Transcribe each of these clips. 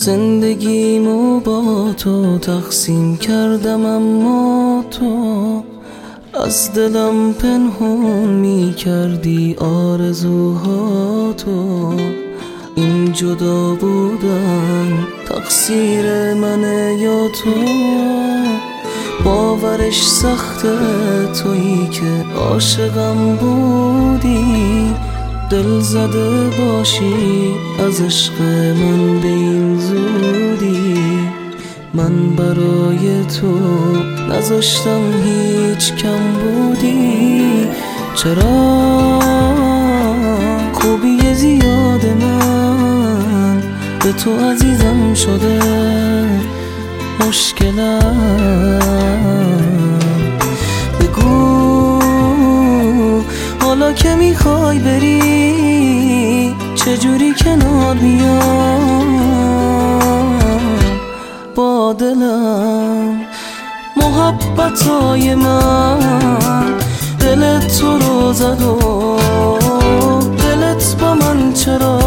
زندگیمو با تو تقسیم کردم، اما تو از دلم پنهون می کردی آرزوهاتو. این جدا بودن تقصیر منه یا تو؟ باورش سخته تویی که عاشقم بودی، دل زده باشی از عشق من به این زودی. من برای تو نذاشتم هیچ کم بودی. چرا خوبی زیاد من به تو عزیزم شده؟ مشکلم بگو حالا که میخوای بری چجوری کنار بیام با دلم؟ محبتای من دلت تو رو زد و دلت با من چرا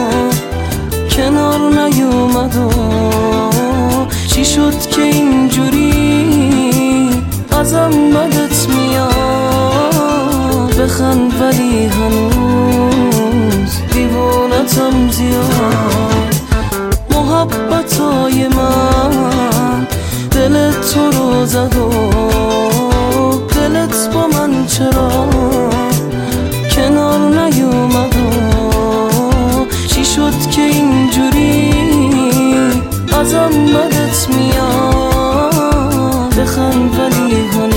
کنار نیومد و چی شد که اینجوری ازم بدت میاد؟ بخند ولی هنوز دیوونتم زیاد. محبتای من دلت تو رو زد و دلت با من چرا کنار نیومد و چی شد که اینجوری ازم بدت میاد؟ بخند ولی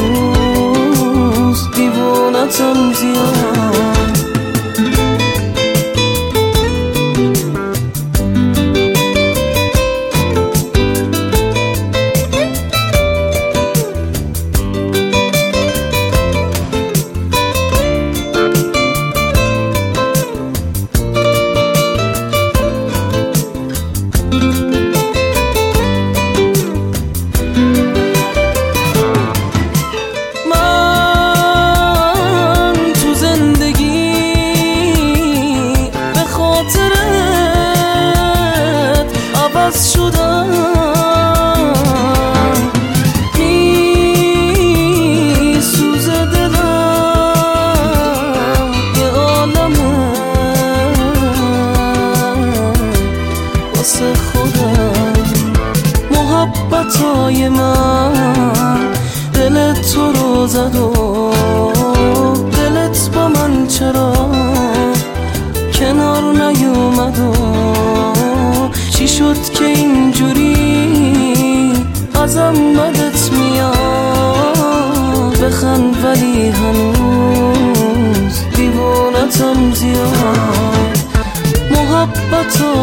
هنوز دیوونتم زیاد. میسوزه دلم یه عالمه واسه خودم. محبتای من دلت تو رو زد و دلت با من چرا کنار نیومد و چی شد که اینجوری ازم بدت میاد؟ بخند ولی هنوز دیوونتم زیاد. محبت